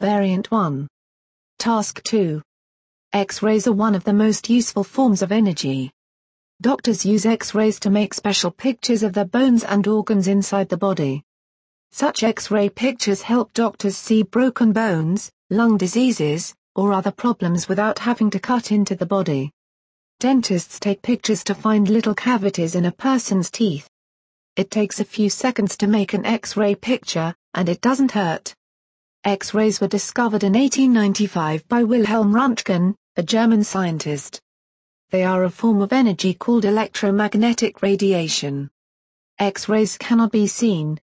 Variant 1. Task 2. X-rays are one of the most useful forms of energy. Doctors use X-rays to make special pictures of the bones and organs inside the body. Such X-ray pictures help doctors see broken bones, lung diseases, or other problems without having to cut into the body. Dentists take pictures to find little cavities in a person's teeth. It takes a few seconds to make an X-ray picture, and it doesn't hurt. X-rays were discovered in 1895 by Wilhelm Röntgen, a German scientist. They are a form of energy called electromagnetic radiation. X-rays cannot be seen,